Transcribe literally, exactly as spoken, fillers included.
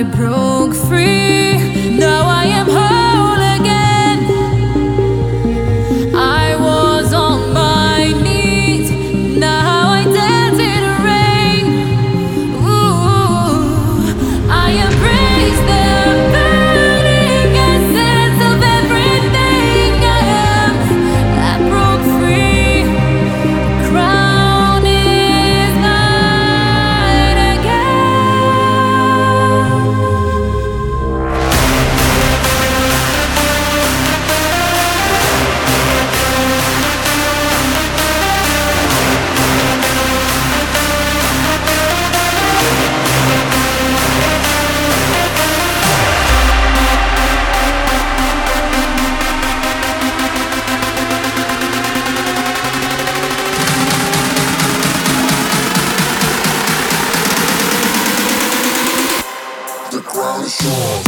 broke free. Now I am whole again. I was on my knees. Now I dance in the rain. Ooh, I embrace the burning essence of everything I am. I broke free. The crown is mine again. The crown is yours.